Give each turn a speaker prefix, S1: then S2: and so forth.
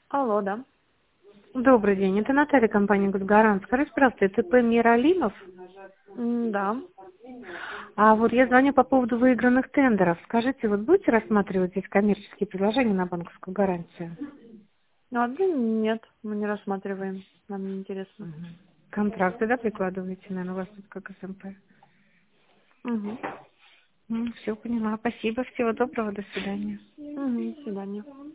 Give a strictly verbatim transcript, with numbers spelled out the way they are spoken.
S1: Алло, да.
S2: Добрый день, это Наталья, компания «Гудгарант». Скажите, пожалуйста, это П. Миралимов?
S1: М, Да.
S2: А вот я звоню по поводу выигранных тендеров. Скажите, вот будете рассматривать здесь коммерческие предложения на банковскую гарантию?
S1: Ну, а да нет, мы не рассматриваем. Нам не интересно.
S2: Мгм. Контракты, да, прикладываете, наверное, у вас тут как эс эм пэ?
S1: Угу.
S2: Ну, все поняла. Спасибо, всего доброго, до свидания.
S1: Угу, до свидания.